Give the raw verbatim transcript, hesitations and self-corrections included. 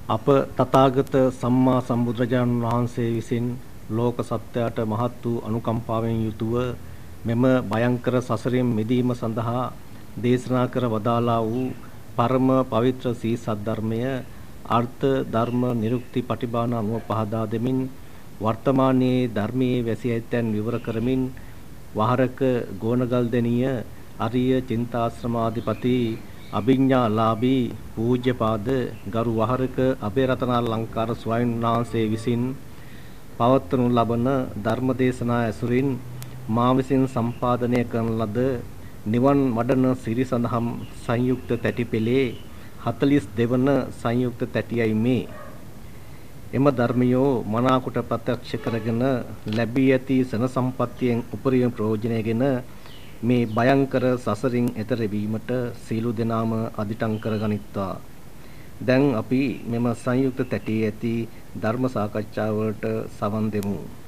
අප තථාගත සම්මා සම්බුදුරජාණන් වහන්සේ විසින් ලෝක සත්‍යයට මහත් වූ අනුකම්පාවෙන් යුතුව මෙම භයංකර සසරින් මිදීම සඳහා දේශනා කර වදාළා වූ පරම පවිත්‍ර සී සද්ධර්මය අර්ථ ධර්ම නිරුක්ති පටිභාන අනුව පහදා දෙමින් වර්තමානයේ ධර්මයේ වැසී ඇතැන් විවර කරමින් වහරක ගෝනගල්දෙනිය අරිය චින්තාශ්‍රමාධිපති අභිඥාලාභී පූජ්‍යපාද ගරු වහරක අබේරතනාලංකාර ස්වාමීන් වහන්සේ විසින් පවත්වනු ලබන ධර්මදේශනා ඇසුරින් මා විසින් සම්පාදනය කරන ලද නිවන් වඩන සිරි සඳහම් සංයුක්ත තැටිපෙළේ හතළිස් දෙවන සංයුක්ත තැටියයි මේ. එම ධර්මයෝ මනාකොට ප්‍රත්‍යක්ෂ කරගෙන ලැබී ඇති සන සම්පත්තියෙන් උපරිම ප්‍රයෝජනයගෙන මේ භයංකර සසරින් එතර වීමට සීල දෙනාම අදිටන් කරගනිත්වා. දැන් අපි මෙම සංයුක්ත තැටියේ ඇති ධර්ම සාකච්ඡාවලට සවන් දෙමු.